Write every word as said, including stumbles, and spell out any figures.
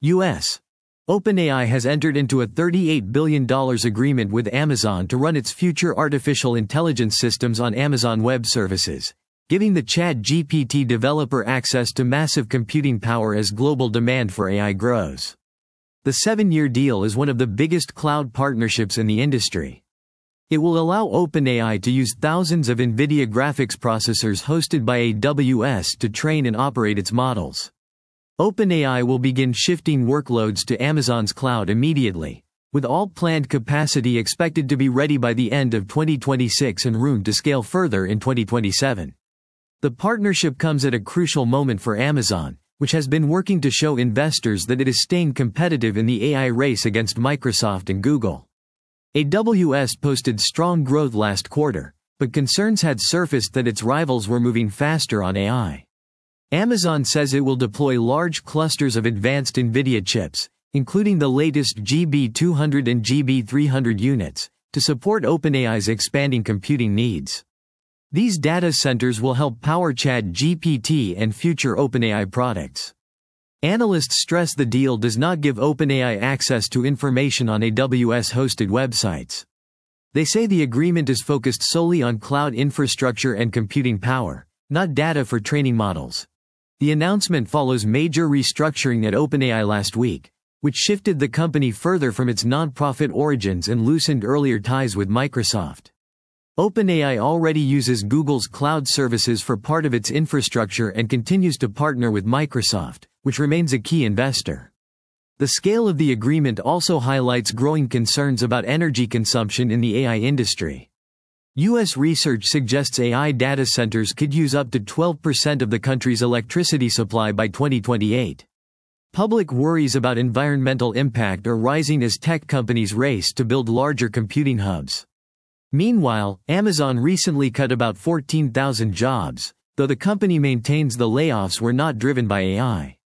U S OpenAI has entered into a thirty-eight billion dollars agreement with Amazon to run its future artificial intelligence systems on Amazon Web Services, giving the ChatGPT developer access to massive computing power as global demand for A I grows. The seven-year deal is one of the biggest cloud partnerships in the industry. It will allow OpenAI to use thousands of NVIDIA graphics processors hosted by A W S to train and operate its models. OpenAI will begin shifting workloads to Amazon's cloud immediately, with all planned capacity expected to be ready by the end of twenty twenty-six and room to scale further in twenty twenty-seven. The partnership comes at a crucial moment for Amazon, which has been working to show investors that it is staying competitive in the A I race against Microsoft and Google. A W S posted strong growth last quarter, but concerns had surfaced that its rivals were moving faster on A I. Amazon says it will deploy large clusters of advanced NVIDIA chips, including the latest G B two hundred and G B three hundred units, to support OpenAI's expanding computing needs. These data centers will help power ChatGPT and future OpenAI products. Analysts stress the deal does not give OpenAI access to information on A W S-hosted websites. They say the agreement is focused solely on cloud infrastructure and computing power, not data for training models. The announcement follows major restructuring at OpenAI last week, which shifted the company further from its non-profit origins and loosened earlier ties with Microsoft. OpenAI already uses Google's cloud services for part of its infrastructure and continues to partner with Microsoft, which remains a key investor. The scale of the agreement also highlights growing concerns about energy consumption in the A I industry. U S research suggests A I data centers could use up to twelve percent of the country's electricity supply by twenty twenty-eight. Public worries about environmental impact are rising as tech companies race to build larger computing hubs. Meanwhile, Amazon recently cut about fourteen thousand jobs, though the company maintains the layoffs were not driven by A I.